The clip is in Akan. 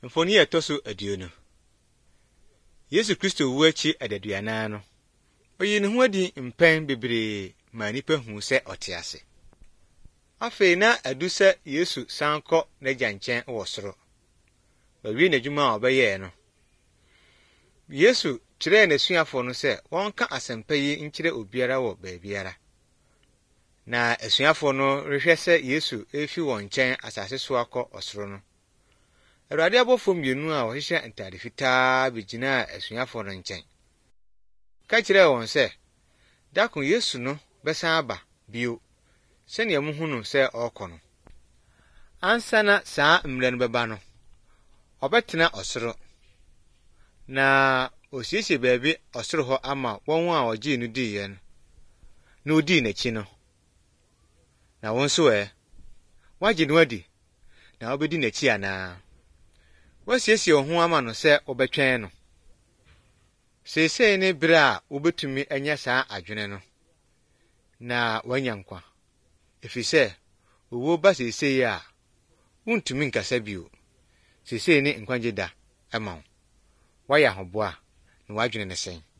Mfoni etoso aduonu. Yesu Kristo wu achi adaduanan no. Oyi ne ho adi mpen bebree ma nipa hu se ɔte ase. Afei na adu sɛ Yesu san kɔ n'agya nkyɛn wɔ soro. Bawie n'adwuma a ɔbɛyɛɛ no. Yesu kyerɛɛ n'asuafo no sɛ wɔnka asɛmpa yi nkyerɛ obiara wɔ baabiara. Na asuafo no rehwɛ sɛ Yesu efi wɔn nkyɛn asase so akɔ ɔsoro no. Awurade abɔfo mmienu a wɔhyehyɛ ntade fitaa begyinaa asuafo no nkyɛn. Ka kyerɛɛ wɔn sɛ, dako Yesu no bɛsan aba bio, sɛnea muhu no sɛ ɔrekɔ no. Ansa na saa mmerɛ no bɛba no, ɔbɛtena ɔsoro, na osiesie baabi ɔsoro hɔ ama wɔn a wɔgyee no diiɛ no, na odii n'akyi no. Na wɔn nso woagye no adi, na wobedi n'akyi anaa? Wasiesie wo ho ama no sɛ wobɛtwɛn no. Seesei ne bere a wobetumi anya saa adwene no, na wanya nkwa. Efisɛ owuo ba seesei a wuntumi nkasa bio. Seesei ne nkwagye da ɛma wo. Wayɛ ahoboa na wadwene ne sɛn.